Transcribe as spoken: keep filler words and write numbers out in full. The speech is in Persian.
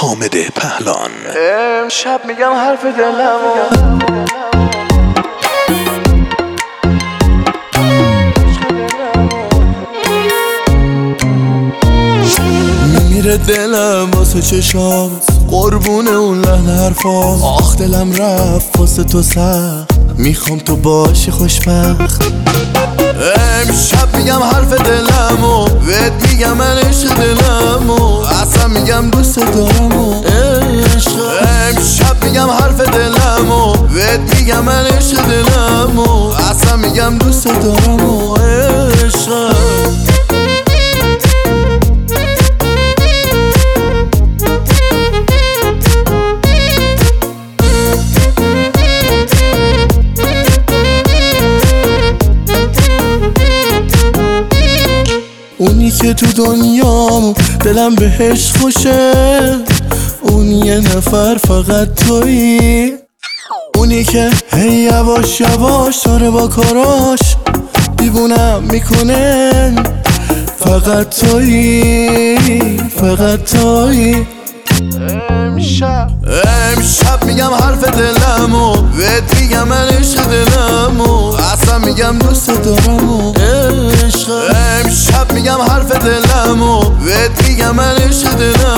حامد پهلان. امشب میگم حرف دلمو، میمیره دلم واسه چشات، قربون اون لحن حرفات. آخ دلم رفت واسه تو سخت، میخوام تو باشی خوشبخت. امشب میگم حرف دلمو، بهت میگم من عشق دلمو، اصلا میگم دوست دارمو عشق. امشب میگم حرف دلمو، بهت میگم من عشق دلمو، اصلا میگم دوست دارمو عشق. اونی که تو دنیام دلم بهش خوشه، اون یه نفر فقط تویی. اونی که هی یواش یواش داره با کاراش دیوونم میکنه، فقط تویی، فقط تویی. امشب امشب میگم حرف دلمو، بهت میگم من عشق دلمو، اصلا میگم دوست دارمو عشق. امشب میگم حرف دلمو، بهت میگم من عشق دلمو،